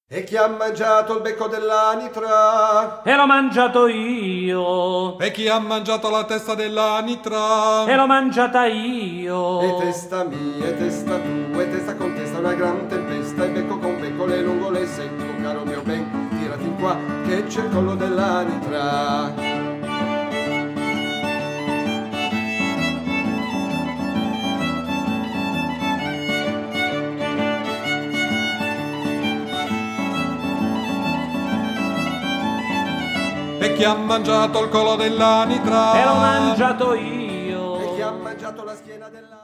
E chi ha mangiato il becco dell'anitra? E l'ho mangiato io. E chi ha mangiato la testa dell'anitra? E l'ho mangiata io. E testa mia, e testa tua, e testa con testa una gran tempesta, e becco con becco le lungole secco, caro mio ben, tirati in qua, che c'è il collo dell'anitra. E chi ha mangiato il collo dell'anitra? E l'ho mangiato io. E chi ha mangiato la schiena dell'anitra?